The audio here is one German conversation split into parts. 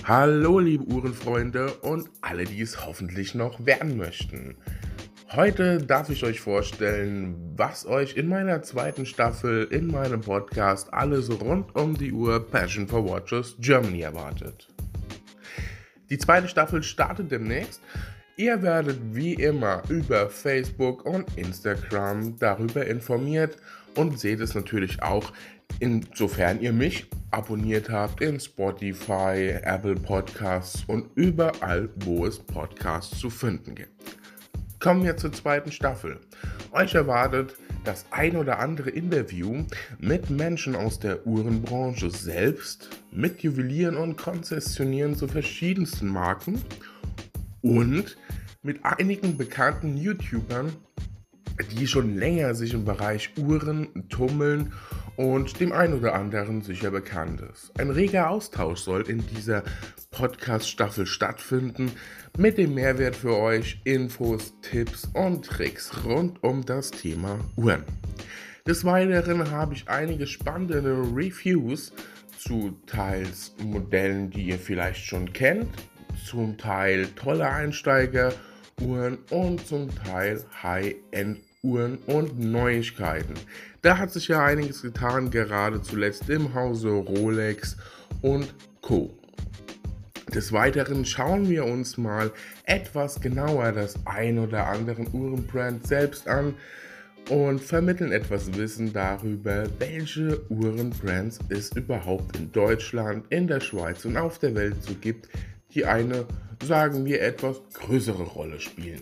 Hallo liebe Uhrenfreunde und alle, die es hoffentlich noch werden möchten. Heute darf ich euch vorstellen, was euch in meiner zweiten Staffel in meinem Podcast alles rund um die Uhr Passion for Watches Germany erwartet. Die zweite Staffel startet demnächst. Ihr werdet wie immer über Facebook und Instagram darüber informiert und seht es natürlich auch, insofern ihr mich abonniert habt in Spotify, Apple Podcasts und überall, wo es Podcasts zu finden gibt. Kommen wir zur zweiten Staffel. Euch erwartet das ein oder andere Interview mit Menschen aus der Uhrenbranche selbst, mit Juwelieren und Konzessionären zu verschiedensten Marken und mit einigen bekannten YouTubern, die schon länger sich im Bereich Uhren tummeln und dem einen oder anderen sicher bekannt ist. Ein reger Austausch soll in dieser Podcast-Staffel stattfinden, mit dem Mehrwert für euch Infos, Tipps und Tricks rund um das Thema Uhren. Des Weiteren habe ich einige spannende Reviews zu teils Modellen, die ihr vielleicht schon kennt, zum Teil tolle Einsteigeruhren und zum Teil High-End-Uhren und Neuigkeiten. Da hat sich ja einiges getan, gerade zuletzt im Hause Rolex und Co. Des Weiteren schauen wir uns mal etwas genauer das ein oder andere Uhrenbrand selbst an und vermitteln etwas Wissen darüber, welche Uhrenbrands es überhaupt in Deutschland, in der Schweiz und auf der Welt so gibt, die eine, sagen wir, etwas größere Rolle spielen.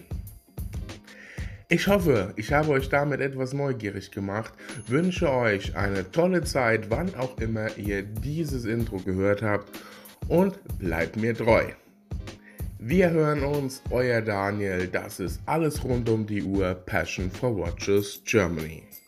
Ich hoffe, ich habe euch damit etwas neugierig gemacht, wünsche euch eine tolle Zeit, wann auch immer ihr dieses Intro gehört habt und bleibt mir treu. Wir hören uns, euer Daniel, das ist alles rund um die Uhr Passion for Watches Germany.